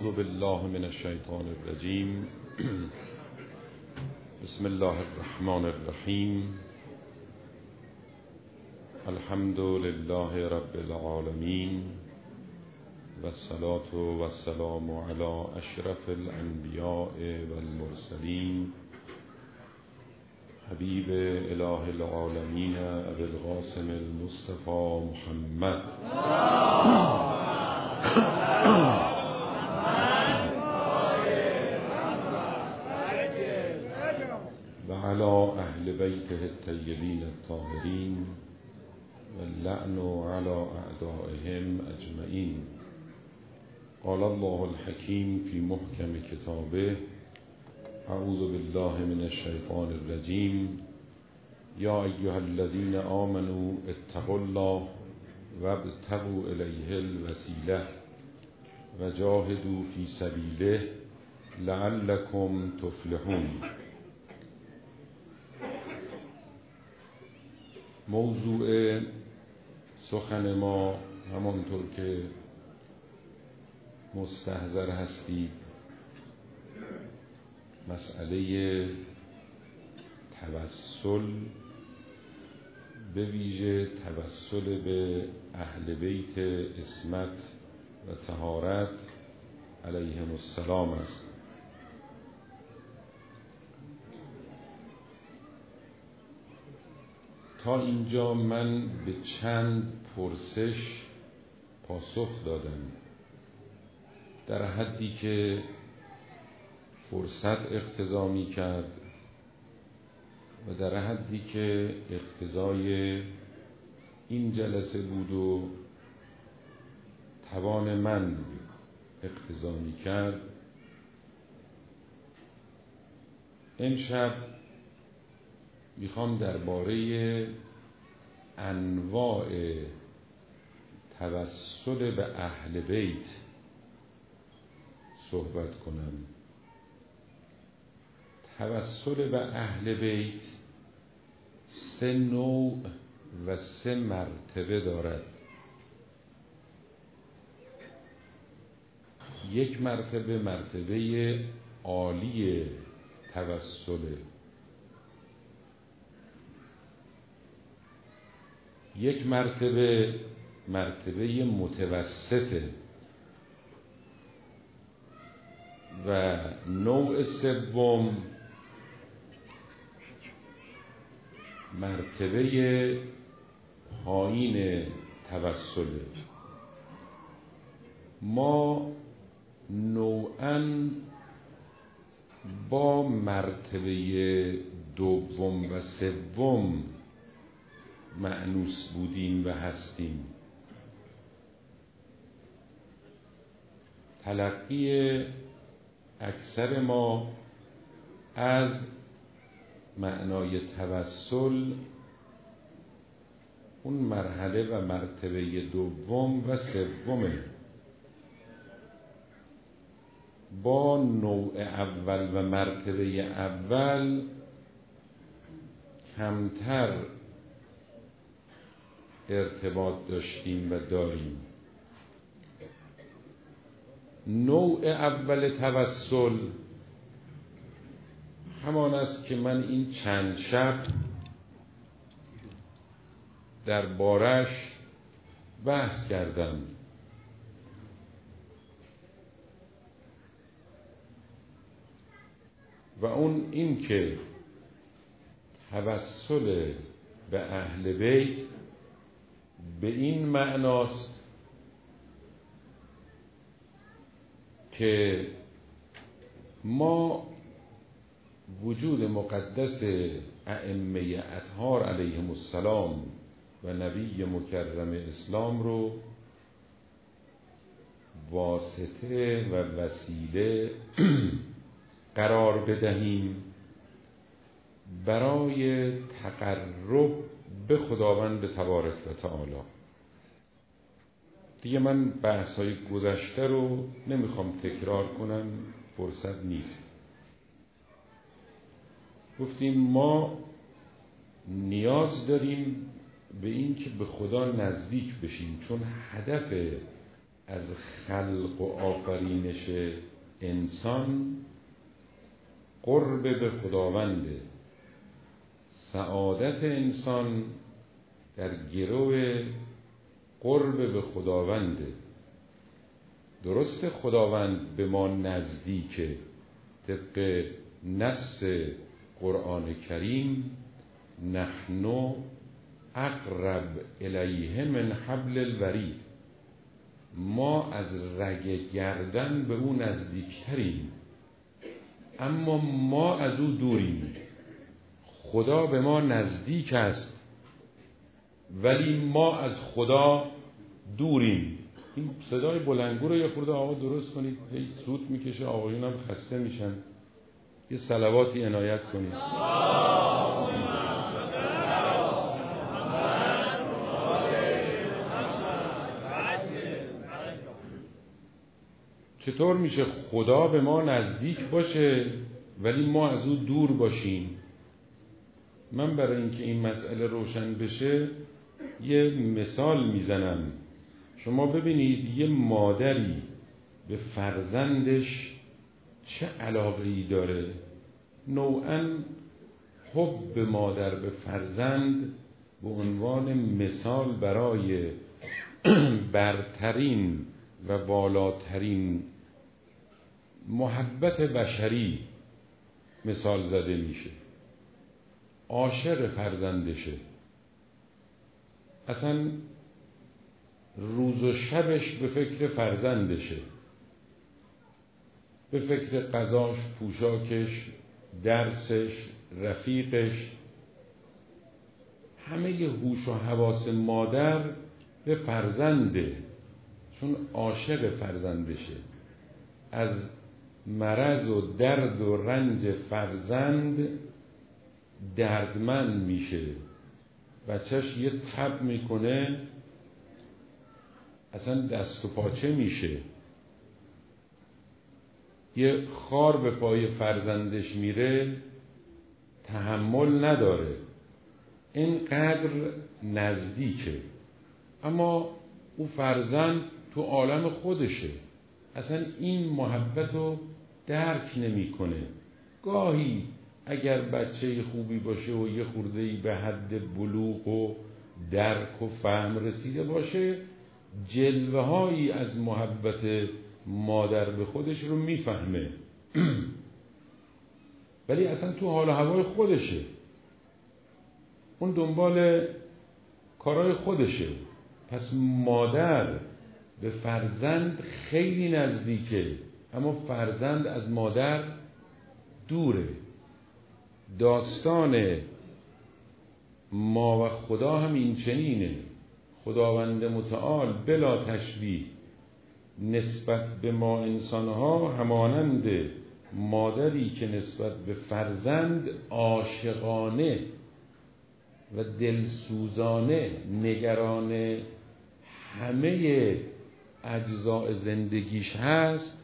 أعوذ بالله من الشيطان الرجيم. بسم الله الرحمن الرحيم. الحمد لله رب العالمين، والصلاة والسلام على أشرف الأنبياء والمرسلين، حبيب إله العالمين أبي القاسم المصطفى محمد وعلى أهل بيته الطيبين الطاهرين، واللعن على أعدائهم أجمعين. قال الله الحكيم في محكم كتابه: أعوذ بالله من الشيطان الرجيم. يا أيها الذين آمنوا اتقوا الله وابتغوا إليه الوسيلة وجاهدوا في سبيله لعلكم تفلحون. موضوع سخن ما همانطور که مستحضر هستید مسئله توسل، به ویژه توسل به اهل بیت عصمت و طهارت علیهم السلام است. تا اینجا من به چند پرسش پاسخ دادم در حدی که فرصت اقتضا می کرد و در حدی که اقتضای این جلسه بود و توان من اقتضا می کرد. امشب میخوام درباره انواع توسل به اهل بیت صحبت کنم. توسل به اهل بیت 3 نوع و 3 مرتبه دارد. یک مرتبه مرتبه عالی توسله، یک مرتبه مرتبه متوسطه و نوع سوم مرتبه پایین توسله. ما نوعاً با مرتبه دوم و سوم مأنوس بودیم و هستیم. تلقی اکثر ما از معنای توسل اون مرحله و مرتبه دوم و سومه. با نوع اول و مرتبه اول کمتر ارتباط داشتیم و داریم. نوع اول توسل همان است که من این چند شب در بارش بحث کردم. و اون این که توسل به اهل بیت به این معناست که ما وجود مقدس ائمه اطهار علیهم السلام و نبی مکرم اسلام رو واسطه و وسیله قرار بدهیم برای تقرب به خداوند تبارک و تعالی. دیگه من بحث‌های گذشته رو نمیخوام تکرار کنم، فرصت نیست. گفتیم ما نیاز داریم به این که به خدا نزدیک بشیم، چون هدف از خلق و آفرینش انسان قرب به خداونده. سعادت انسان در گرو قرب به خداونده. درست خداوند به ما نزدیکه، طبق نص قرآن کریم نحن اقرب الیه من حبل الورید، ما از رگ گردن به او نزدیکتریم، اما ما از او دوریم. خدا به ما نزدیک است ولی ما از خدا دوریم. این صدای بلندگو رو یه خورده آقا درست کنید، هی سوت میکشه، آقایون هم خسته میشن. یه صلواتی عنایت کنید. چطور میشه خدا به ما نزدیک باشه ولی ما از او دور باشیم؟ من برای اینکه این مسئله روشن بشه یه مثال میزنم. شما ببینید یه مادری به فرزندش چه علاقه‌ای داره. نوعاً حب مادر به فرزند به عنوان مثال برای برترین و والاترین محبت بشری مثال زده میشه. عاشق فرزندشه، اصلا روز و شبش به فکر فرزندشه، به فکر غذاش، پوشاکش، درسش، رفیقش. همه هوش و حواس مادر به فرزنده، چون عاشق فرزندشه. از مرض و درد و رنج فرزند دردمند میشه، بچهش یه تب میکنه اصلا دست و پاچه میشه. یه خار به پای فرزندش میره تحمل نداره، اینقدر نزدیکه. اما او فرزند تو عالم خودشه، اصلا این محبت رو درک نمیکنه. گاهی اگر بچه خوبی باشه و یه خورده‌ای به حد بلوغ و درک و فهم رسیده باشه، جلوه هایی از محبت مادر به خودش رو میفهمه ولی اصلا تو حال و هوای خودشه، اون دنبال کارهای خودشه. پس مادر به فرزند خیلی نزدیکه، اما فرزند از مادر دوره. داستان ما و خدا هم این چنینه. خداوند متعال بلا تشبیه نسبت به ما انسانها همانند مادری که نسبت به فرزند عاشقانه و دلسوزانه نگران همه اجزاء زندگیش هست،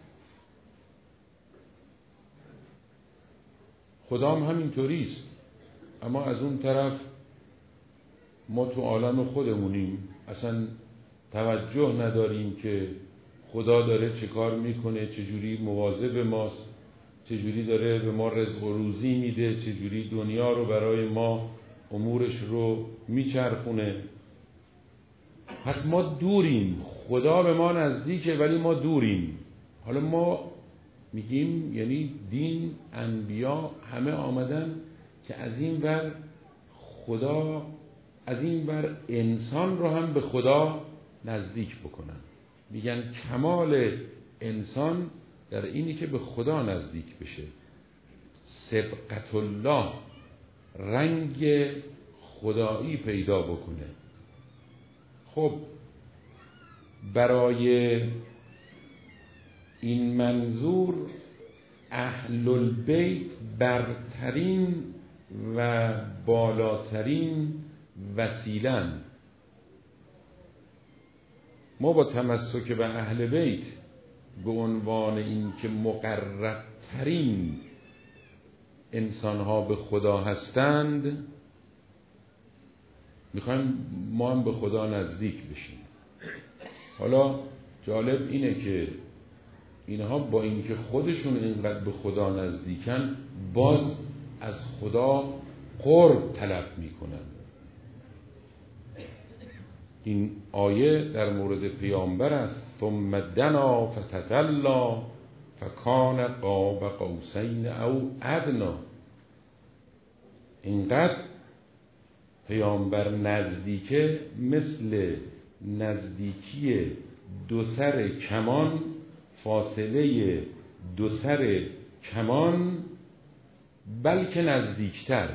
خدا هم همینطوریست. اما از اون طرف ما تو عالم خودمونیم، اصلا توجه نداریم که خدا داره چه کار میکنه، چجوری مواظب ماست، چجوری داره به ما رزق و روزی میده، چجوری دنیا رو برای ما امورش رو میچرخونه. پس ما دوریم، خدا به ما نزدیکه ولی ما دوریم. حالا ما میگیم یعنی دین، انبیا همه آمدن که از این ور خدا، از این ور انسان رو هم به خدا نزدیک بکنن. میگن کمال انسان در اینی که به خدا نزدیک بشه. سبقت الله، رنگ خدایی پیدا بکنه. خب برای این منظور اهل البیت برترین و بالاترین وسیلن. ما با تمسک به اهل بیت به عنوان این که مقربترین انسانها به خدا هستند میخوایم ما هم به خدا نزدیک بشیم. حالا جالب اینه که اینها با اینکه خودشون اینقدر به خدا نزدیکن باز از خدا قرب طلب میکنن. این آیه در مورد پیامبر است. ثم دنا فتدلی فکان قاب قوسین او ادنی. اینقدر پیامبر نزدیکه، مثل نزدیکی دو سر کمان، فاصله دو سر کمان، بلکه نزدیکتر.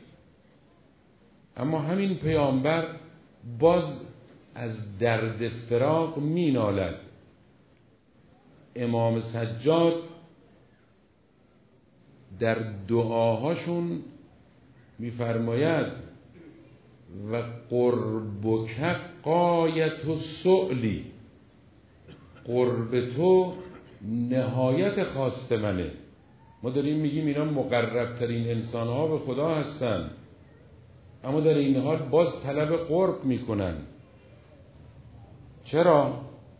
اما همین پیامبر باز از درد فراق می نالد. امام سجاد در دعاهاشون می‌فرماید و قربک غایت السؤلی، قرب تو نهایت خواست منه. ما داریم میگیم اینا مقربترین انسانها به خدا هستن، اما در این حال باز طلب قرب میکنن. چرا؟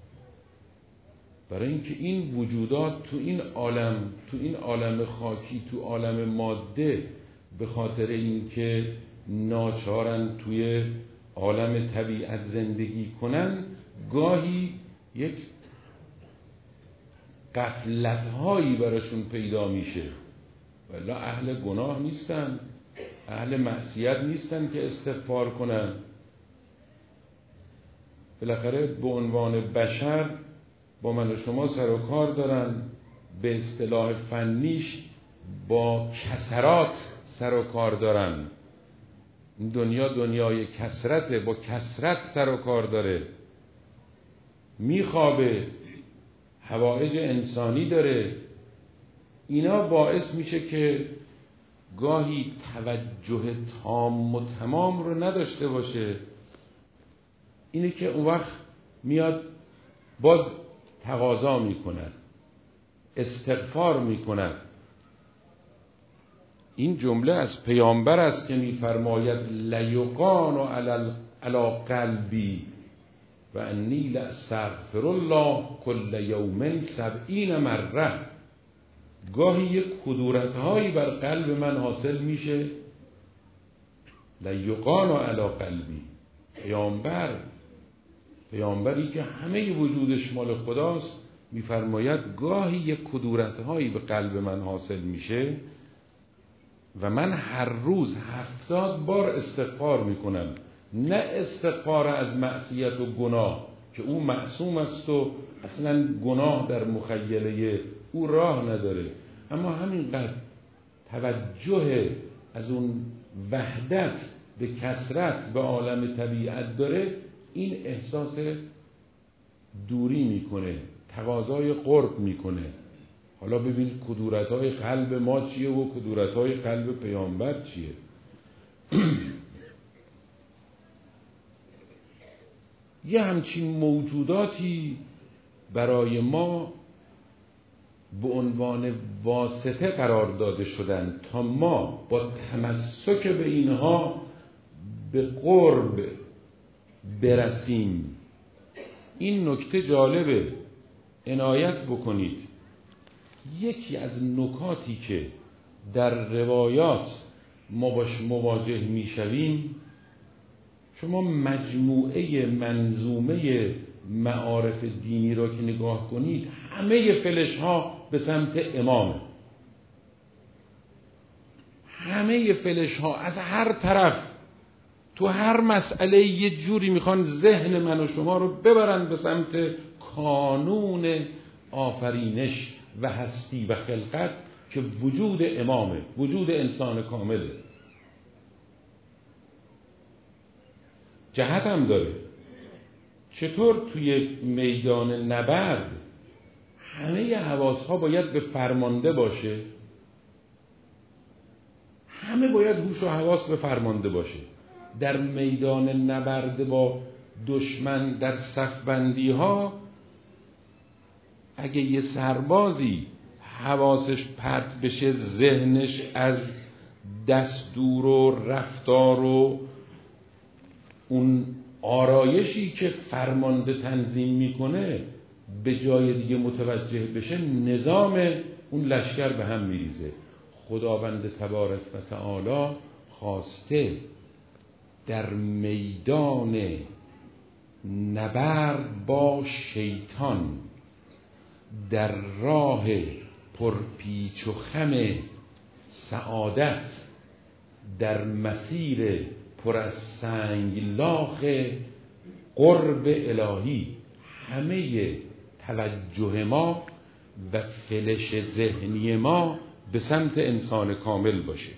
برای اینکه این وجودات تو این عالم خاکی، تو عالم ماده، به خاطر اینکه ناچارن توی عالم طبیعت زندگی کنن، گاهی یک غفلت‌هایی براشون پیدا میشه. ولی اهل گناه نیستن، اهل معصیت نیستن که استغفار کنن. بالاخره به عنوان بشر با من و شما سر و کار دارن، به اصطلاح فنیش با کثرات سر و کار دارن. این دنیا دنیای کثرته، با کثرت سر و کار داره، میخوابه، حوائج انسانی داره. اینا باعث میشه که گاهی توجه تام و تمام رو نداشته باشه. اینه که اون وقت میاد باز تقاضا میکند، استغفار میکند. این جمله از پیامبر است که میفرماید لیقان علی قلبی و انی لاستغفر الله کل یوم 70 مره. گاهی یک کدورت‌هایی بر قلب من حاصل میشه. لیقان علی قلبی، پیامبری که همه وجودش مال خداست، میفرماید گاهی یک کدورت‌هایی به قلب من حاصل میشه و من هر روز 70 بار استغفار میکنم. نه استغفار از معصیت و گناه که او معصوم است و اصلا گناه در مخیله او راه نداره، اما همینقدر توجه از اون وحدت به کثرت به عالم طبیعت داره، این احساس دوری میکنه، تقاضای قرب میکنه. حالا ببین کدورت‌های قلب ما چیه و کدورت‌های قلب پیامبر چیه. یه همچین موجوداتی برای ما به عنوان واسطه قرار داده شدن تا ما با تمسک به اینها به قرب برسیم. این نکته جالبه، عنایت بکنید. یکی از نکاتی که در روایات ما باش مواجه میشویم، شما مجموعه منظومه معارف دینی را که نگاه کنید، همه فلش ها به سمت امامه. همه فلش ها از هر طرف تو هر مسئله یه جوری میخوان ذهن من و شما رو ببرن به سمت کانون آفرینش و هستی و خلقت که وجود امامه، وجود انسان کامله. جهت هم داره. چطور توی میدان نبرد همه حواسها باید به فرمانده باشه؟ همه باید هوش و حواس به فرمانده باشه. در میدان نبرد با دشمن در صف بندی ها، اگه یه سربازی حواسش پرت بشه، ذهنش از دستور و رفتار و اون آرایشی که فرمانده تنظیم میکنه به جای دیگه متوجه بشه، نظام اون لشکر به هم میریزه. خداوند تبارک و تعالی خواسته در میدان نبرد با شیطان، در راه پرپیچ و خم سعادت، در مسیر پر از سنگلاخ قرب الهی، همه توجه ما و فلش ذهنی ما به سمت انسان کامل باشه.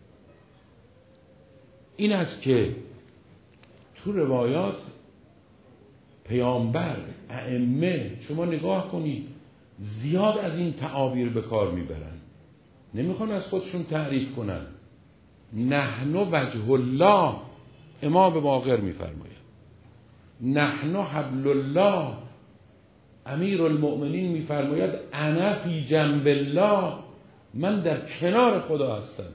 این است که تو روایات پیامبر، ائمه، شما نگاه کنید زیاد از این تعابیر به کار میبرن، نمیخوان از خودشون تعریف کنن. نحن وجه الله، امام باقر میفرماید. نحن حبل الله، امیر المؤمنین میفرماید انا فی جنب الله، من در کنار خدا هستم.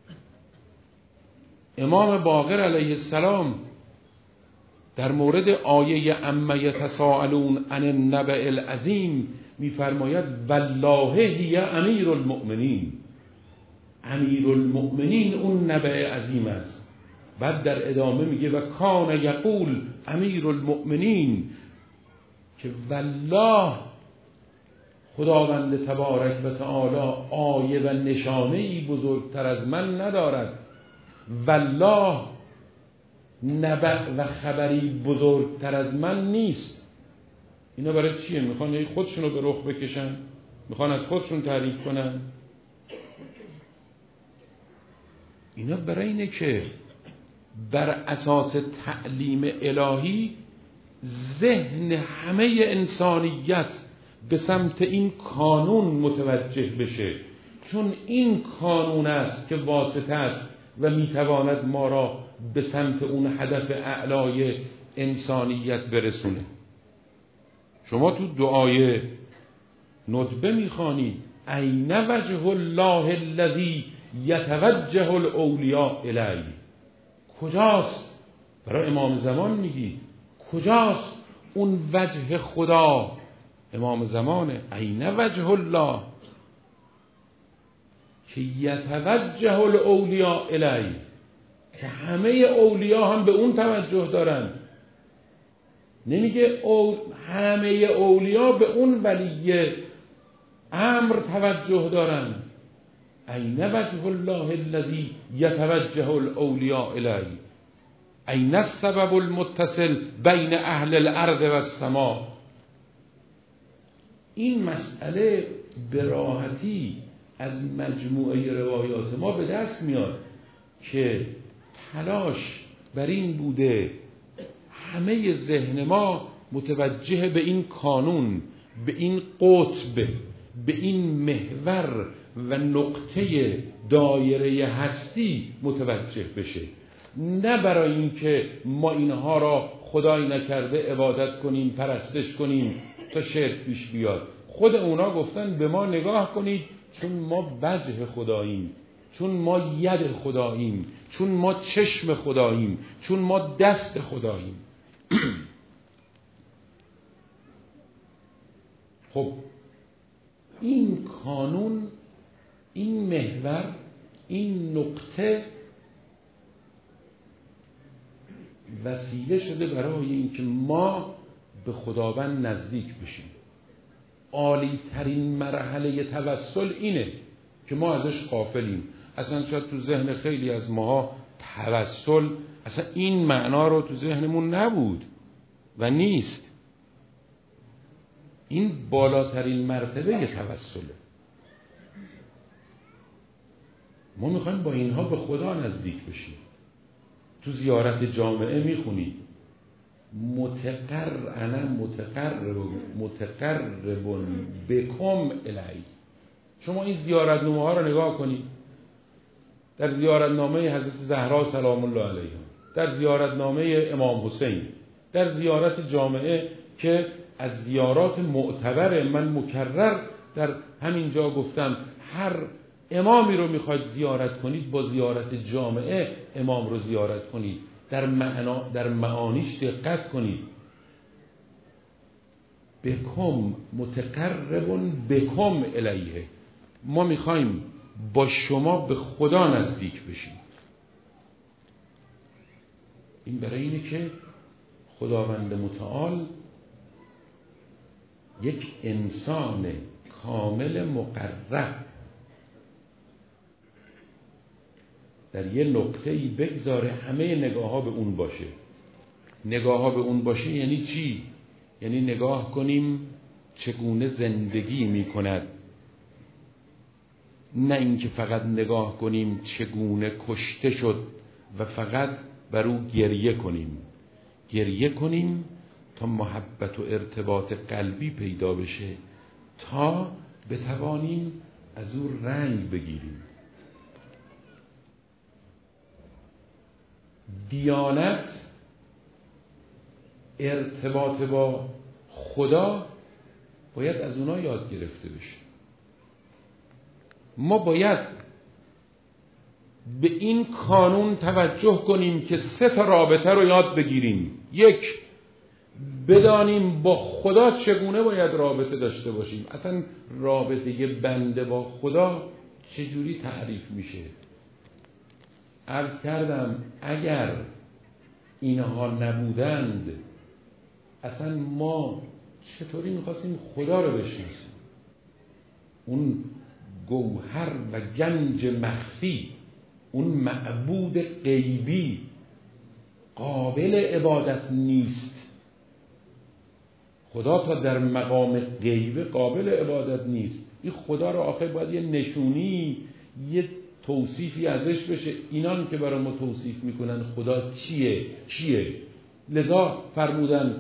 امام باقر علیه السلام در مورد آیه اما یتساءلون عن النبأ العظیم میفرماید والله هی امیر المؤمنین، امیر المؤمنین اون نبأ عظیم است. بعد در ادامه میگه و کان یقول امیر المؤمنین، که والله خداوند تبارک و تعالی آیه و نشانه‌ای بزرگتر از من ندارد، والله نبأ و خبری بزرگتر از من نیست. اینا برای چیه؟ میخوان خودشونو به رخ بکشن؟ میخوان از خودشون تعریف کنن؟ اینا برای اینه که بر اساس تعلیم الهی ذهن همه انسانیت به سمت این کانون متوجه بشه، چون این کانون است که واسطه است و میتواند ما را به سمت اون هدف اعلای انسانیت برسونه. شما تو دعای ندبه میخوانید این وجه الله الذی یتوجه الاولیاء الیه. کجاست؟ برای امام زمان میگی کجاست اون وجه خدا؟ امام زمانه. این وجه الله که یتوجه الاولیاء الیه، که همه اولیاء هم به اون توجه دارن. نمیگه همه اولیاء به اون ولی امر توجه دارن. این وجه الله الذی یتوجه الاولیاء الیه، این السبب المتصل بین اهل الارض و السماء. این مسئله به راحتی از مجموعه روایات ما به دست میاد که تلاش بر این بوده همه ذهن ما متوجه به این کانون، به این قطب، به این محور و نقطه دایره هستی متوجه بشه، نه برای اینکه ما اینها را خدای نکرده عبادت کنیم، پرستش کنیم تا شرک پیش بیاد. خود اونا گفتن به ما نگاه کنید چون ما وجه خداییم، چون ما ید خداییم، چون ما چشم خداییم، چون ما دست خداییم. خب این کانون، این محور، این نقطه وسیله شده برای اینکه ما به خداوند نزدیک بشیم. عالی ترین مرحله توسل اینه که ما ازش غافلیم. اصلا شاید تو ذهن خیلی از ماها توسل اصلا این معنا رو تو ذهنمون نبود و نیست. این بالاترین مرتبه توسله. ما میخوایم با اینها به خدا نزدیک بشیم. تو زیارت جامعه میخونید متقرب بکم الی. شما این زیارت نامه ها رو نگاه کنید، در زیارت نامه حضرت زهرا سلام الله علیها، در زیارت نامه امام حسین، در زیارت جامعه که از زیارات معتبر، من مکرر در همین جا گفتم هر امامی رو میخواید زیارت کنید با زیارت جامعه امام رو زیارت کنید، در معانیش دقت کنید. بکم متقرب بکم الیه، ما میخوایم با شما به خدا نزدیک بشیم. این برای اینه که خداوند متعال یک انسان کامل مقرب در یه نقطه‌ای بگذاره همه نگاه ها به اون باشه. نگاه ها به اون باشه یعنی چی؟ یعنی نگاه کنیم چگونه زندگی می کند، نه اینکه فقط نگاه کنیم چگونه کشته شد و فقط بر او گریه کنیم. گریه کنیم تا محبت و ارتباط قلبی پیدا بشه، تا بتوانیم از او رنگ بگیریم. دیانت ارتباط با خدا باید از اونا یاد گرفته بشه. ما باید به این قانون توجه کنیم که 3 رابطه رو یاد بگیریم. 1، بدانیم با خدا چگونه باید رابطه داشته باشیم. اصلا رابطه بنده با خدا چجوری تعریف میشه؟ عرض کردم اگر اینها نبودند اصلا ما چطوری میخواستیم خدا رو بشناسیم؟ اون گوهر و گنج مخفی، اون معبود غیبی قابل عبادت نیست. خدا تا در مقام غیبه قابل عبادت نیست. این خدا رو آخر باید یه نشونی، یه توصیفی ازش بشه. اینان که برای ما توصیف میکنن خدا چیه؟ لذا فرمودن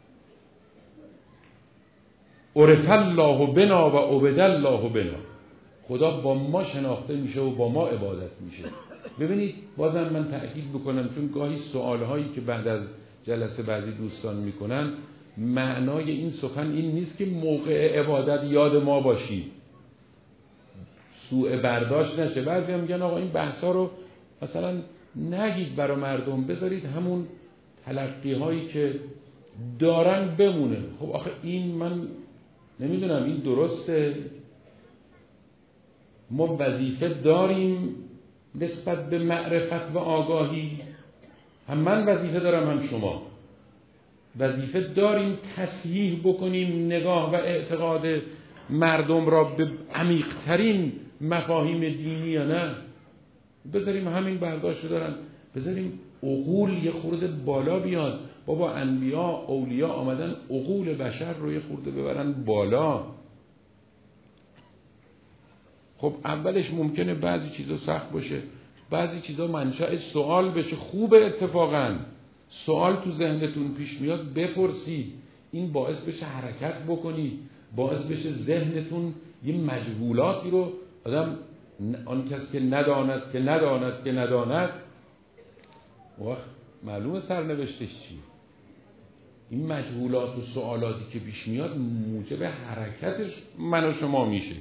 عرف الله بنا و عبد الله بنا، خدا با ما شناخته میشه و با ما عبادت میشه. ببینید بازم من تأکید بکنم، چون گاهی سوالهایی که بعد از جلسه بعضی دوستان میکنن، معنای این سخن این نیست که موقع عبادت یاد ما باشید، سوء برداشت نشه. بعضی هم میگن آقا این بحثا رو مثلا نگید برای مردم، بذارید همون تلقی هایی که دارن بمونه. خب آخه این من نمیدونم این درسته؟ ما وظیفه داریم نسبت به معرفت و آگاهی، هم من وظیفه دارم هم شما وظیفه داریم تصحیح بکنیم نگاه و اعتقاد مردم را به عمیق‌ترین مفاهیم دینی یا نه؟ بذاریم همین برداشت دارن، بذاریم عقول یه خورده بالا بیاد. بابا انبیا اولیا آمدن عقول بشر رو یه خورده ببرن بالا. خب اولش ممکنه بعضی چیزا سخت باشه، بعضی چیزا منشأ سوال بشه. خوبه اتفاقا سوال تو ذهنتون پیش میاد بپرسید، این باعث بشه حرکت بکنی، باعث بشه ذهنتون یه مجهولاتی رو آدم، آن کس که نداند وقت معلومه سرنوشتش چی. این مجهولات و سوالاتی که پیش میاد موجب حرکتش من و شما میشه.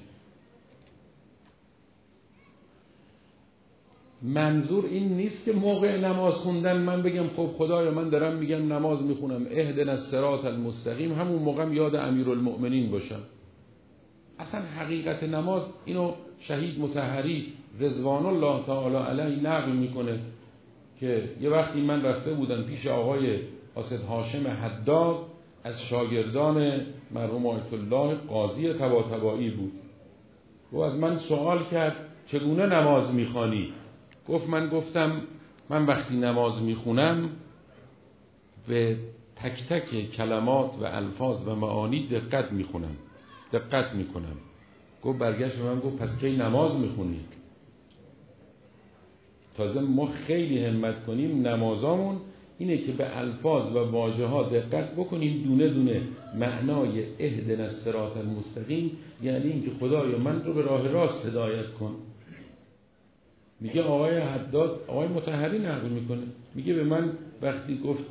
منظور این نیست که موقع نماز خوندن من بگم خب خدایا من دارم میگم نماز میخونم اهدنا الصراط المستقیم، همون موقع یاد امیرالمؤمنین باشم. اصلا حقیقت نماز اینو شهید مطهری رضوان الله تعالی علیه نقل میکنه که یه وقتی من رفته بودم پیش آقای اسد هاشم حداد، از شاگردان مرحوم آیت الله قاضی طباطبایی بود، و از من سوال کرد چگونه نماز میخوانی؟ گفتم من وقتی نماز میخونم به تک تک کلمات و الفاظ و معانی دقت میکنم. برگشت به من گفت پس کی نماز میخونی؟ تازه ما خیلی همت کنیم نمازامون اینه که به الفاظ و واژه ها دقت بکنیم، دونه دونه معنای اهدنا الصراط المستقیم یعنی اینکه خدایا من رو به راه راست هدایت کن. میگه آقای حداد، آقای مطهری نقل میکنه، میگه به من وقتی گفت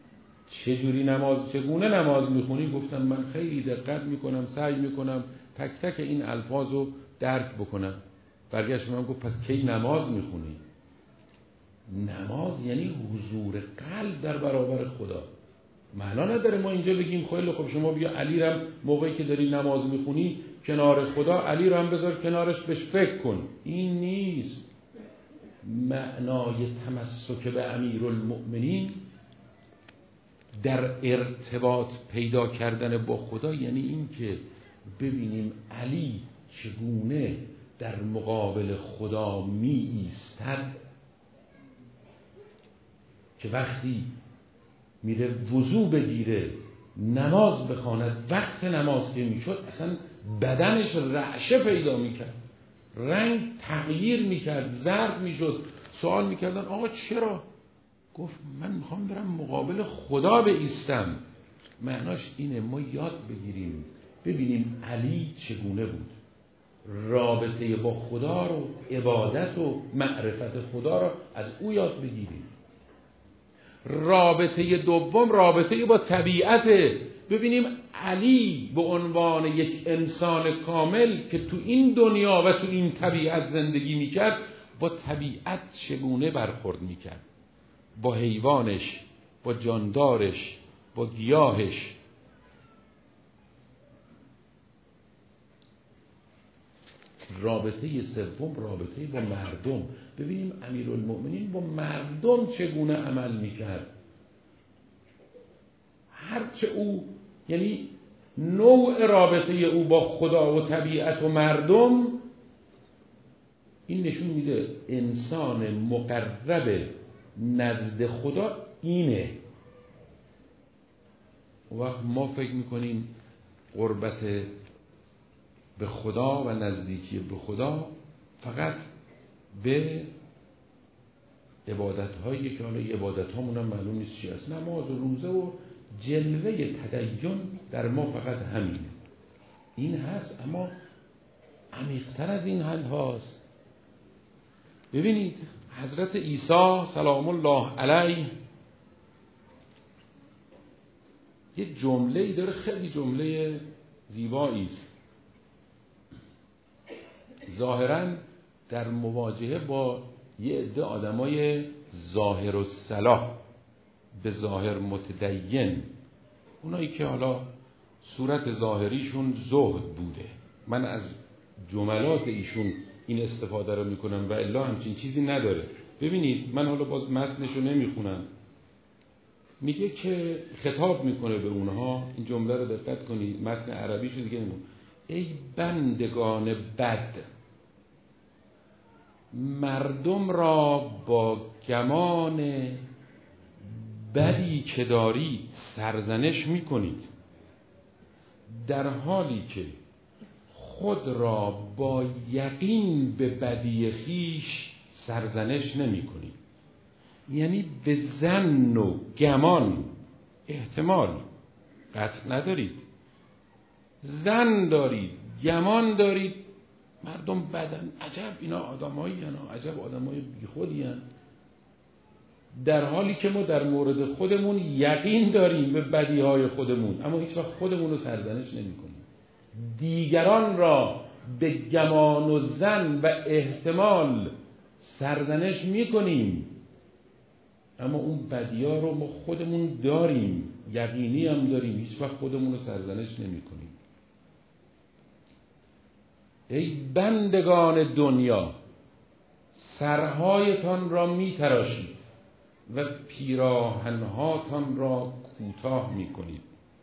چگونه نماز میخونی؟ گفتم من خیلی دقت میکنم، سعی میکنم تک تک این الفاظ رو درک بکنم. برگشت من گفت پس کی نماز میخونی؟ نماز یعنی حضور قلب در برابر خدا. معنا نداره ما اینجا بگیم خیلی خب شما بیا علی رو موقعی که داری نماز میخونی کنار خدا، علی رو هم بذار کنارش، بهش فکر کن. این نیست معنای تمسک به امیرالمؤمنین در ارتباط پیدا کردن با خدا. یعنی این که ببینیم علی چگونه در مقابل خدا می ایستد، که وقتی میره وضو بگیره نماز بخواند، وقت نماز که میشد اصلا بدنش رعشه پیدا میکرد، رنگ تغییر میکرد، زرد میشد. سوال میکردن آقا چرا؟ گفت من میخوام برم مقابل خدا بایستم. معناش اینه ما یاد بگیریم ببینیم علی چگونه بود، رابطه با خدا رو، عبادت و معرفت خدا رو از او یاد بگیریم. رابطه دوم رابطه با طبیعته. ببینیم علی به عنوان یک انسان کامل که تو این دنیا و تو این طبیعت زندگی میکرد، با طبیعت چگونه برخورد میکرد، با حیوانش، با جاندارش، با گیاهش. رابطه سوم رابطه با مردم. ببینیم امیرالمؤمنین با مردم چگونه عمل میکرد. هرچه او، یعنی نوع رابطه او با خدا و طبیعت و مردم، این نشون میده انسان مقرب نزد خدا اینه. وقت ما فکر میکنیم قربت به خدا و نزدیکی به خدا فقط به عبادت هایی که حالا عبادت هامون هم معلوم نیست چی است، نماز و روزه و جلوه تدین در ما فقط همینه. این هست، اما عمیق‌تر از این حد هاست. ببینید حضرت عیسی سلام الله علیه یه جمله‌ای داره، خیلی جمله زیبایی است. ظاهراً در مواجهه با یه عده آدمای ظاهر و صلاح، به ظاهر متدین، اونایی که حالا صورت ظاهریشون زهد بوده. من از جملات ایشون این استفاده رو میکنم و الا همچین چیزی نداره. ببینید من حالا باز متنشو نمیخونم، میگه که خطاب میکنه به اونها. این جمله رو دقت کنید، متن عربیشو دیگه نمون. ای بندگان بد، مردم را با گمان بدی که دارید سرزنش میکنید، در حالی که خود را با یقین به بدی خیش سرزنش نمیکنید. یعنی به ظن و گمان، احتمال، قطع ندارید، ظن دارید، گمان دارید مردم بدن، عجب اینا آدمایی هستند، عجب آدمای بیخودی هستند، در حالی که ما در مورد خودمون یقین داریم به بدیهای خودمون، اما هیچ وقت خودمون رو سرزنش نمی کنیم. دیگران را به گمان و ظن و احتمال سرزنش می کنیم، اما اون بدیها رو ما خودمون داریم، یقینی هم داریم، هیچ وقت خودمون رو سرزنش نمی کنیم. ای بندگان دنیا، سرهایتان را می تراشید و پیراهنهاتان را کوتاه می کنید.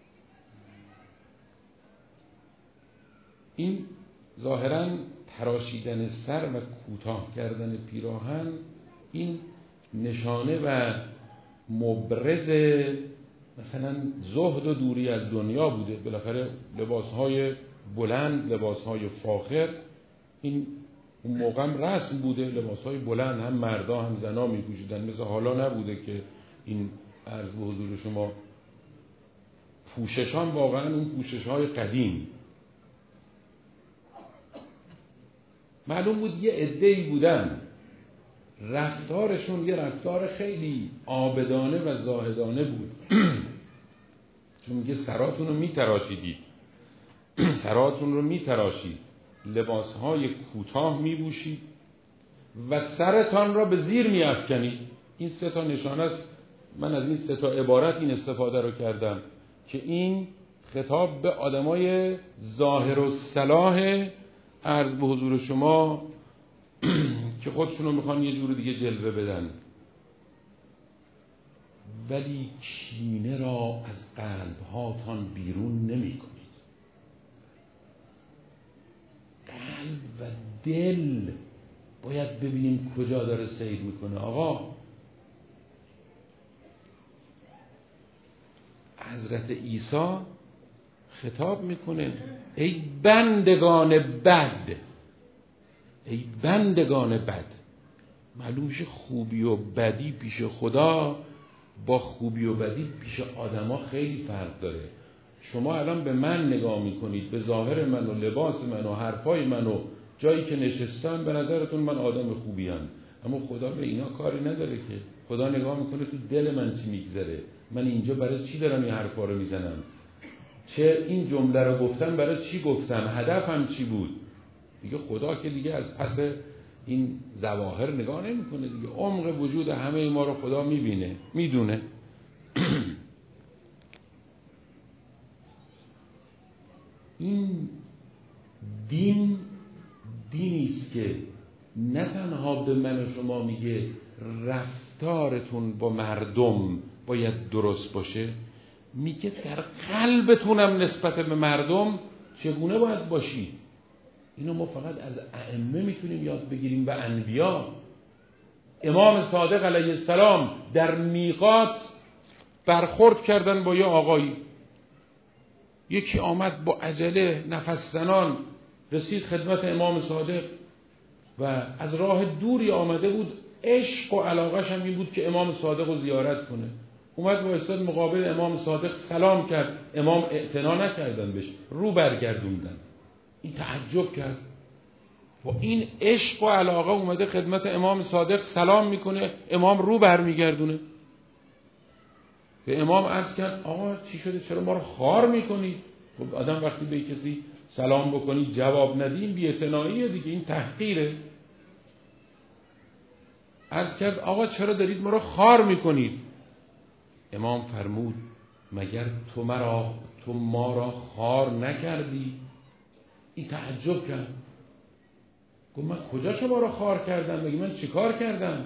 این ظاهراً تراشیدن سر و کوتاه کردن پیراهن، این نشانه و مبرز مثلا زهد و دوری از دنیا بوده. بالاخره لباسهای بلند، لباسهای فاخر، این اون موقع هم رسم بوده. لباسهای بلند هم مردا هم زنا می پوشیدن، مثل حالا نبوده که این عرض به حضور شما پوششان واقعا اون پوششهای قدیم. معلوم بود یه عده‌ای بودن رفتارشون یه رفتار خیلی عابدانه و زاهدانه بود. چون میگه سراتون رو میتراشیدید، سراتون رو میتراشید، لباسهای کوتاه میپوشید و سرتان را به زیر میافکنید. این سه تا نشانه است من از این 3 عبارت این استفاده رو کردم که این خطاب به آدمای ظاهر و صلاح عرض به حضور شما که خودشونو میخوان یه جور دیگه جلوه بدن، ولی کینه را از قلبهاتان بیرون نمی کنید. قلب و دل باید ببینیم کجا داره سیر میکنه. آقا حضرت عیسی خطاب میکنه ای بندگان بد، ای بندگان بد. معلوم میشه خوبی و بدی پیش خدا با خوبی و بدی پیش آدما خیلی فرق داره. شما الان به من نگاه میکنید، به ظاهر من و لباس من و حرفای من و جایی که نشستم، به نظرتون من آدم خوبیم، اما خدا به اینا کاری نداره که. خدا نگاه میکنه تو دل من چی میگذره، من اینجا برای چی دارم این حرفا رو میزنم، چه این جمله رو گفتم برای چی گفتم، هدفم چی بود. دیگه خدا که دیگه از پس این ظواهر نگاه نمیکنه دیگه، عمق وجود همه ما رو خدا میبینه، میدونه. این دینی است که نه تنها به من و شما میگه رفتارتون با مردم باید درست باشه، میگه در قلبتونم نسبت به مردم چگونه باید باشی. اینو ما فقط از ائمه میتونیم یاد بگیریم و انبیا. امام صادق علیه السلام در میقات برخورد کردن با یه آقایی، یکی آمد با عجله نفس زنان رسید خدمت امام صادق و از راه دوری آمده بود، عشق و علاقش هم این بود که امام صادق رو زیارت کنه. اومد با استاد مقابل امام صادق سلام کرد، امام اعتنا نکردن بهش، رو برگردوندن. این تعجب کرد، با این عشق و علاقه اومده خدمت امام صادق سلام میکنه، امام رو برمیگردونه. به امام عرض کرد آقا چی شده، چرا ما رو خوار میکنید؟ خب آدم وقتی به کسی سلام بکنی جواب ندیم بی‌اعتناییه دیگه، این تحقیره. عرض کرد آقا چرا دارید ما رو خوار میکنید؟ امام فرمود مگر تو ما را خوار نکردی؟ این تعجب کرد، گفت من کجا شما را خوار کردم؟ مگه من چیکار کردم؟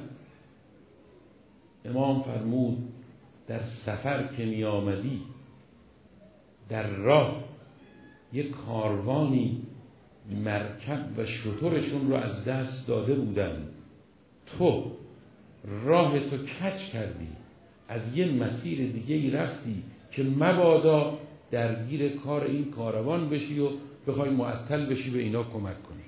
امام فرمود در سفر که می آمدی در راه یک کاروانی مرکب و شترشون رو از دست داده بودن، تو راه تو کج کردی، از یه مسیر دیگه ای رفتی که مبادا درگیر کار این کاروان بشی و بخوای معطل بشی به اینا کمک کنی.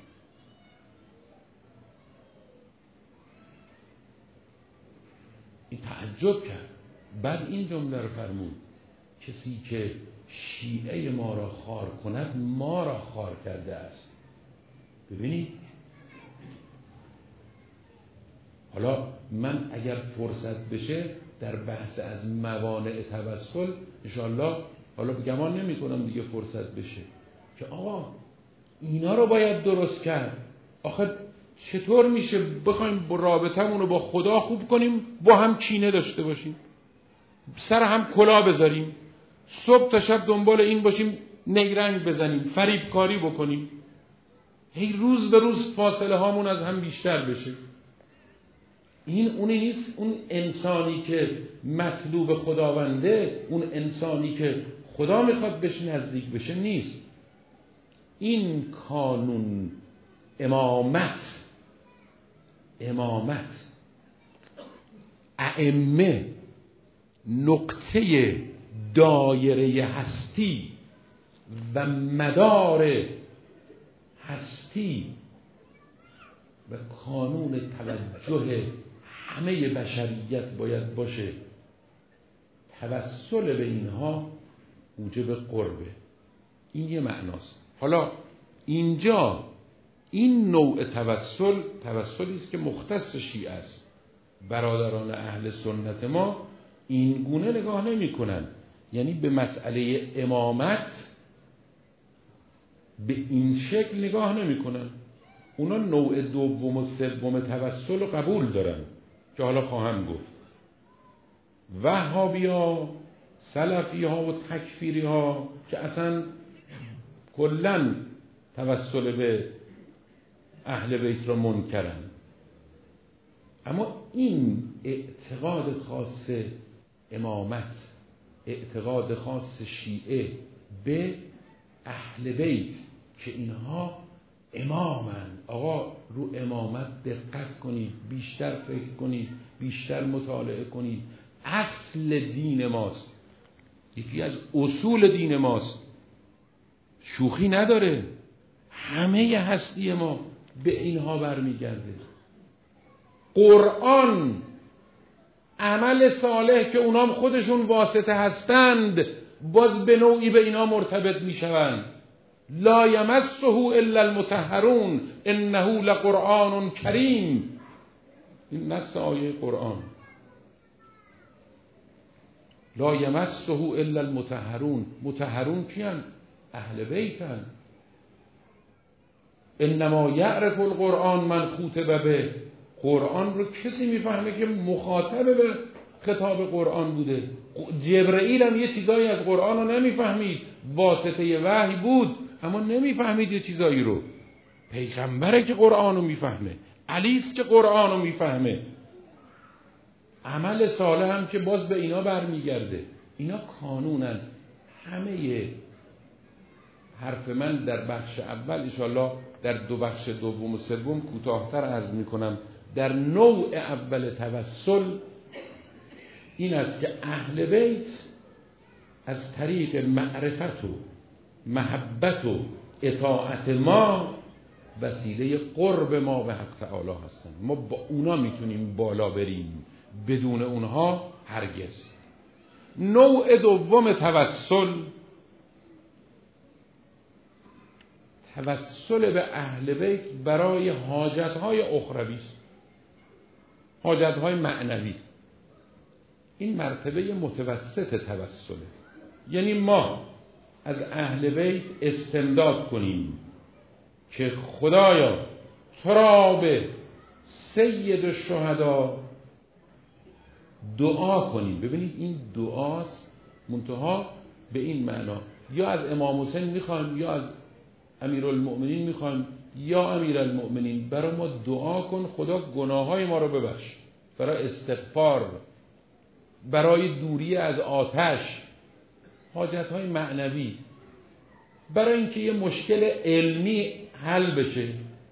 این تعجب کرد، بعد این جمله رو فرمود کسی که شیعه ما را خوار کند ما را خوار کرده است. ببینید حالا من اگر فرصت بشه در بحث از موانع توسل انشاءالله، حالا گمان نمی کنم دیگه فرصت بشه، که آقا اینا رو باید درست کرد. آخه چطور میشه بخوایم رابطمون رو با خدا خوب کنیم با هم کینه داشته باشیم، سر هم کلا بذاریم، صبح تا شب دنبال این باشیم نیرنگ بزنیم، فریبکاری بکنیم، هی روز به روز فاصله هامون از هم بیشتر بشه؟ این اونی نیست. اون انسانی که مطلوب خداونده، اون انسانی که خدا میخواد بهش نزدیک بشه نیست. این کانون امامت ائمه نقطه دایره هستی و مدار هستی و کانون توجه همه بشریت باید باشه. توسل به اینها موجب قربه. این یه معناست. حالا اینجا این نوع توسلی است که مختص شیعه است. برادران اهل سنت ما این گونه نگاه نمی کنن، یعنی به مسئله امامت به این شکل نگاه نمی کنن. اونا نوع دوم و سوم توسل رو قبول دارن که حالا خواهم گفت. وهابی ها، سلفی ها و تکفیری ها که اصلا کلن توسل به اهل بیت رو منکرن. اما این اعتقاد خاص امامت، اعتقاد خاص شیعه به اهل بیت که اینها امامن، آقا رو امامت دقت کنید، بیشتر فکر کنید، بیشتر مطالعه کنید. اصل دین ماست، یکی از اصول دین ماست، شوخی نداره. همه هستی ما به اینها برمیگرده. قرآن، عمل صالح که اونام خودشون واسطه هستند، باز به نوعی به اینا مرتبط میشوند. لا یمسه الا المطهرون انه لقرآن کریم. این نص آیه قرآن. لا یمسه الا المطهرون. مطهرون کیان؟ اهل بیتن. انما یعرف القرآن من خوطب به. قرآن رو کسی میفهمه که مخاطب به خطاب قرآن بوده. جبرئیل هم یه چیزایی از قرآن رو نمیفهمید، واسطه وحی بود اما نمیفهمید یه چیزایی رو. پیغمبره که قرآن رو میفهمه، علیست که قرآن رو میفهمه. عمل صالح هم که باز به اینا برمیگرده. اینا قانونن. همه حرف من در بخش اول، انشاءالله در دو بخش دوم و سوم کوتاه‌تر عرض میکنم. در نوع اول توسل این است که اهل بیت از طریق معرفت و محبت و اطاعت ما وسیله قرب ما به حق تعالی هستن. ما با اونا میتونیم بالا بریم، بدون اونها هرگز. نوع دوم توسل، توسل به اهل بیت برای حاجتهای اخروی است، حاجتهای معنوی. این مرتبه متوسط توسله. یعنی ما از اهل بیت استمداد کنیم که خدایا تو را به سید الشهدا دعا کنیم. ببینید این دعاست، منتها به این معنا یا از امام حسین میخوایم یا از امیرالمؤمنین میخوایم، یا امیرالمؤمنین برای ما دعا کن خدا گناههای ما رو ببخش، برای استغفار، برای دوری از آتش، حاجتهای معنوی، برای اینکه یه مشکل علمی حل بشه.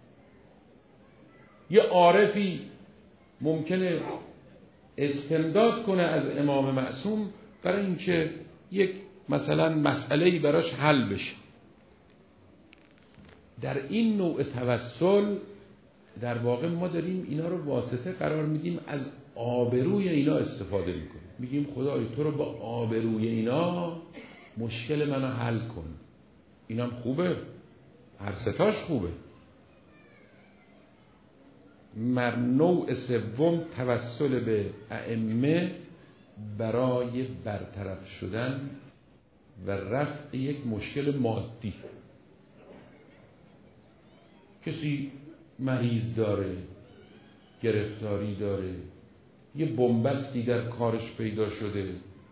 یه عارفی ممکنه استمداد کنه از امام معصوم برای اینکه یک مثلا مسئله‌ای براش حل بشه. در این نوع توسل در واقع ما داریم اینا رو واسطه قرار میدیم، از آبروی اینا استفاده میکنیم. میگیم خدای تو رو با آبروی اینا مشکل منو حل کن. اینم خوبه، هر ستاش خوبه. نوع سوم توسل به ائمه برای برطرف شدن و رفع یک مشکل مادی. کسی مریض داره، گرفتاری داره، یه بنبستی در کارش پیدا شده،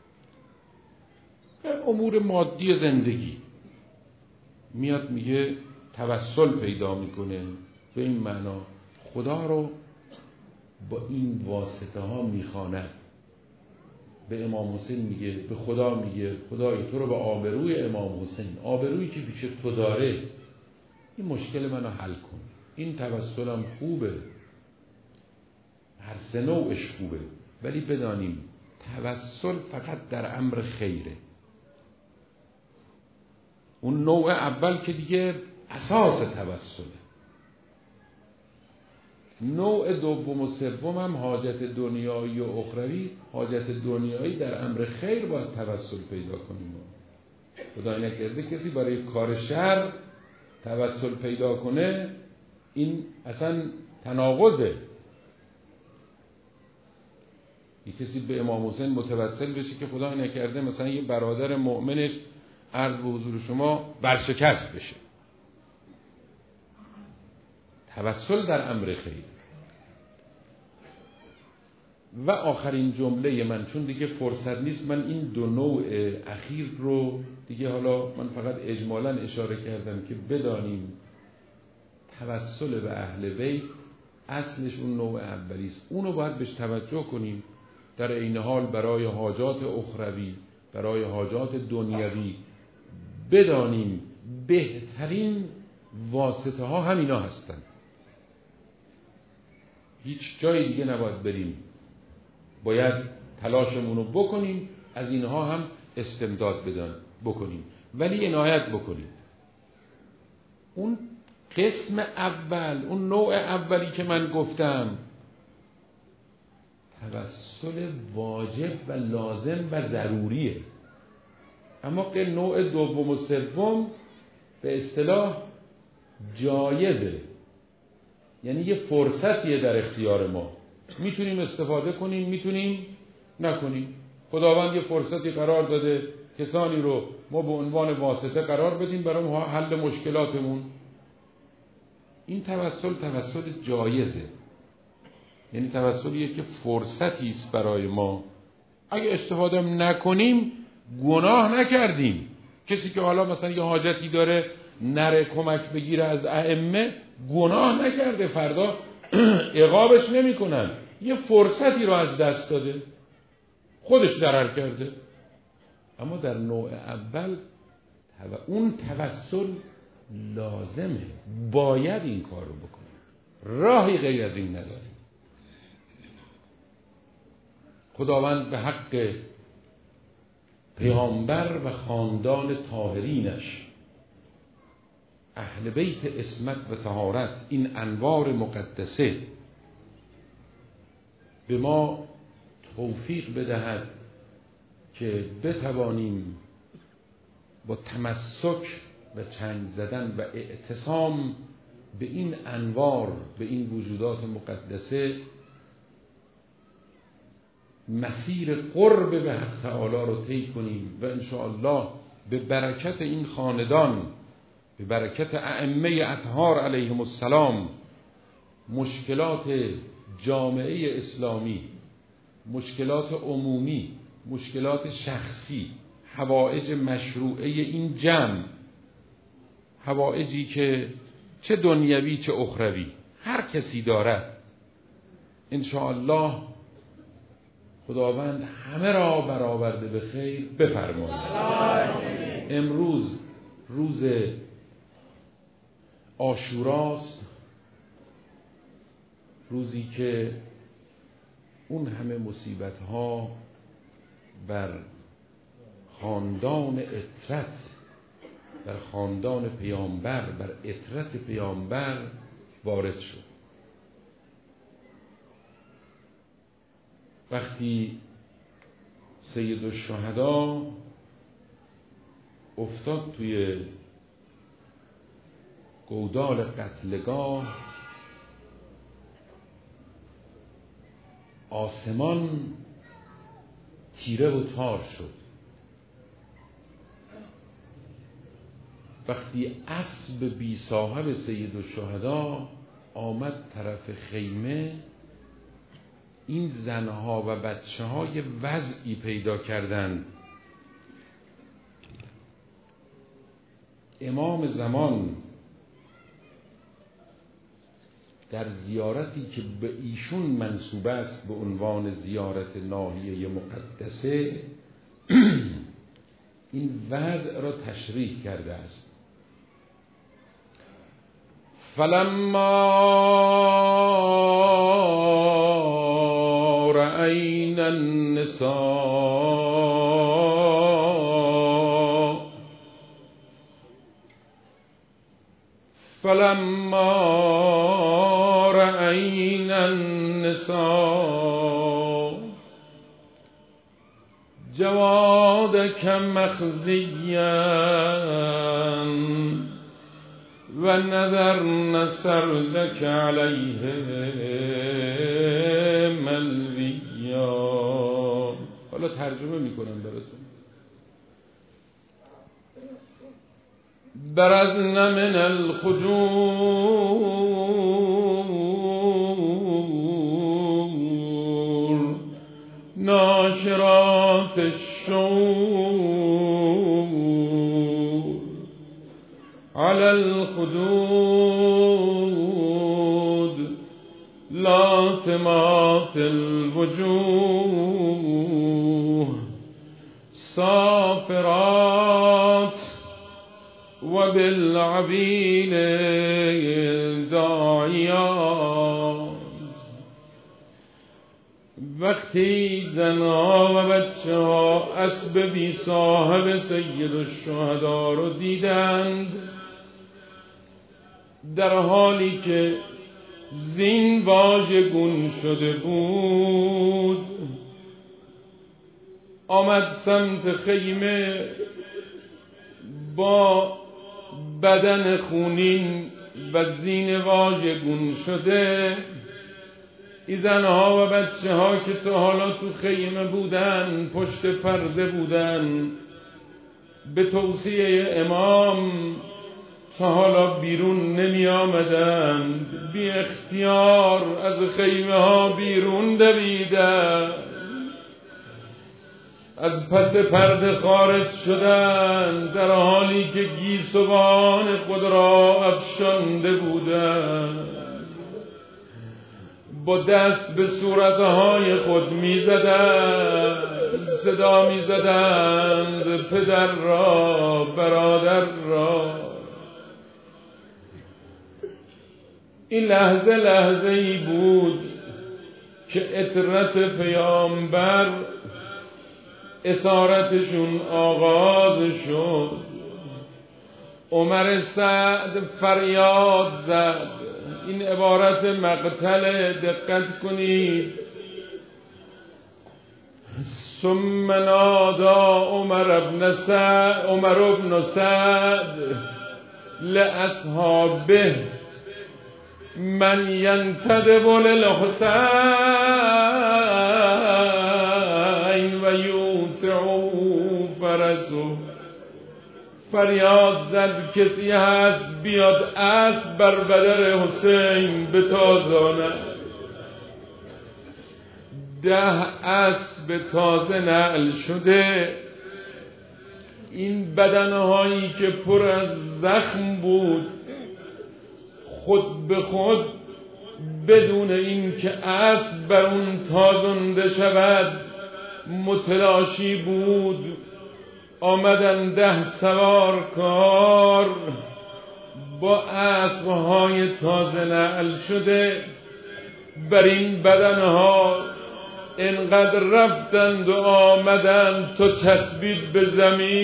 امور مادی زندگی، میاد میگه توسل پیدا میکنه. به این معنا خدا رو با این واسطه ها میخواند. به امام حسین میگه، به خدا میگه خدای تو رو به آبروی امام حسین، آبرویی که پیش تو داره، این مشکل منو حل کن. این توسلم خوبه، هر سه نوعش خوبه، ولی بدانیم توسل فقط در امر خیره. اون نوع اول که دیگه اساس توسله. نوع دوم و سوم هم حاجت دنیایی و اخروی. حاجت دنیایی در امر خیر باید توسل پیدا کنیم. خدا نکرده کسی برای کار شر توسل پیدا کنه، این اصلا تناقضه. یک کسی به امام حسین متوسل بشه که خدا نکرده مثلا یه برادر مؤمنش عرض به حضور شما برشکست بشه. توسل در امر خیر. و آخرین جمله من، چون دیگه فرصت نیست، من این دو نوع اخیر رو دیگه، حالا من فقط اجمالاً اشاره کردم که بدانیم توسل به اهل بیت اصلش اون نوع اولیست، اونو باید بهش توجه کنیم، در این حال برای حاجات اخروی، برای حاجات دنیوی بدانیم بهترین واسطه ها همینا هستن، هیچ جای دیگه نباید بریم، باید تلاشمون رو بکنیم، از اینها هم استمداد بکنیم، ولی عنایت بکنیم. اون قسم اول، اون نوع اولی که من گفتم، توسل واجب و لازم و ضروریه، اما نوع دوم و سوم به اصطلاح جایزه، یعنی یه فرصتیه در اختیار ما، میتونیم استفاده کنیم، میتونیم نکنیم. خداوند یه فرصتی قرار داده کسانی رو ما به عنوان واسطه قرار بدیم برای حل مشکلاتمون. این توسل جایزه، یعنی توسلیه که فرصتی است برای ما، اگه استفاده نکنیم گناه نکردیم. کسی که حالا مثلا یه حاجتی داره نره کمک بگیره از ائمه، گناه نکرده، فردا عقابش نمیکنن، یه فرصتی رو از دست داده، خودش ضرر کرده. اما در نوع اول اون توسل لازمه، باید این کار رو بکنیم، راهی غیر از این نداریم. خداوند به حق پیامبر و خاندان طاهرینش، اهل بیت عصمت و طهارت، این انوار مقدسه، به ما توفیق بدهد که بتوانیم با تمسک و چنگ زدن و اعتصام به این انوار، به این وجودات مقدسه، مسیر قرب به حق تعالی رو طی کنیم و انشاءالله به برکت این خاندان، به برکت ائمه اطهار علیهم السلام، مشکلات جامعه اسلامی، مشکلات عمومی، مشکلات شخصی، حوائج مشروعه این جمع، حوائجی که چه دنیوی چه اخروی هر کسی دارد، انشاءالله خداوند همه را برآورده به خیر بفرماید. امروز روز عاشوراست، روزی که اون همه مصیبت ها بر خاندان اطرت، بر خاندان پیامبر، بر اطرت پیامبر وارد شد. وقتی سید الشهدا افتاد توی گودال قتلگاه، آسمان تیره و تار شد. وقتی اسب بی صاحب سید الشهدا آمد طرف خیمه، این زنها و بچه های وضعی پیدا کردند. امام زمان در زیارتی که به ایشون منسوب است به عنوان زیارت ناحیه مقدسه، این وضع را تشریح کرده است. فلما رأينا النساء جوادك مخزيا ونذرن سرجك عليه ملویا. حالا ترجمه میکنم براتون. برزن من الخجور ذات الشور على الخدود لاطمات الوجوه صافرات وبالعبيل داعیات. وقتی زنها و بچه ها اسب بی صاحب سید الشهدا رو دیدند، در حالی که زین واژگون شده بود، آمد سمت خیمه با بدن خونین و زین واژگون شده. این زنها و بچه ها که تا حالا تو خیمه بودن، پشت پرده بودن، به توصیه امام تا حالا بیرون نمی آمدن، بی اختیار از خیمه ها بیرون دویدن، از پس پرده خارج شدن، در حالی که گیسوان خود را افشانده بودند، با دست به صورتهای خود می زدند، صدا می زدند پدر را، برادر را. این لحظه لحظه ای بود که عطرت پیامبر اسارتشون آغاز شد. عمر سعد فریاد زد. این عبارت مقتل، دقت کنید. ثم نادا عمر بن سعد لأصحابه من ینتدب للحسین و یوتع فرسه. فریاد زد کسی هست بیاد اسب بر بدر حسین بتازاند. 10 اسب تازه نعل شده. این بدنهایی که پر از زخم بود خود به خود بدون این که اسب بر اون تازنده شود متلاشی بود. آمدن 10 سوارکار با اسبهای تازه نعل شده. بر این بدنها انقدر رفتند و آمدند تا چسبید به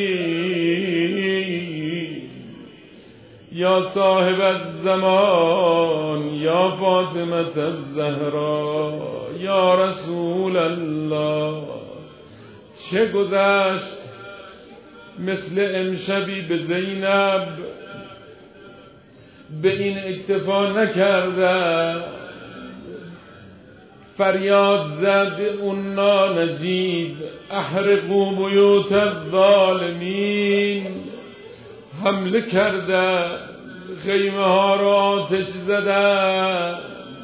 زمین. یا صاحب الزمان یا فاطمه الزهرا یا رسول الله. چه گذشت مثل امشبی به زینب به این اکتفا نکرده. فریاد زد اون ناجیب احرقوا بیوت الظالمین. حمله کرده، خیمه ها را آتش زده،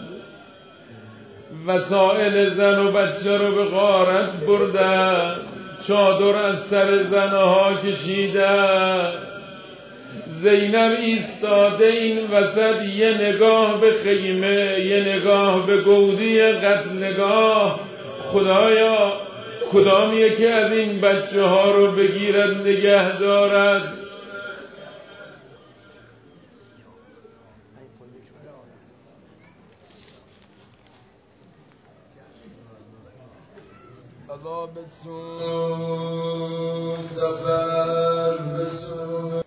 وسایل زن و بچه رو به غارت برده، چادر از سر زنها کشیده. زینب ایستاده این وسط، یه نگاه به خیمه، یه نگاه به گودی قتلگاه. خدایا کدام یکی از این بچه ها رو بگیرد نگه دارد. الله بسون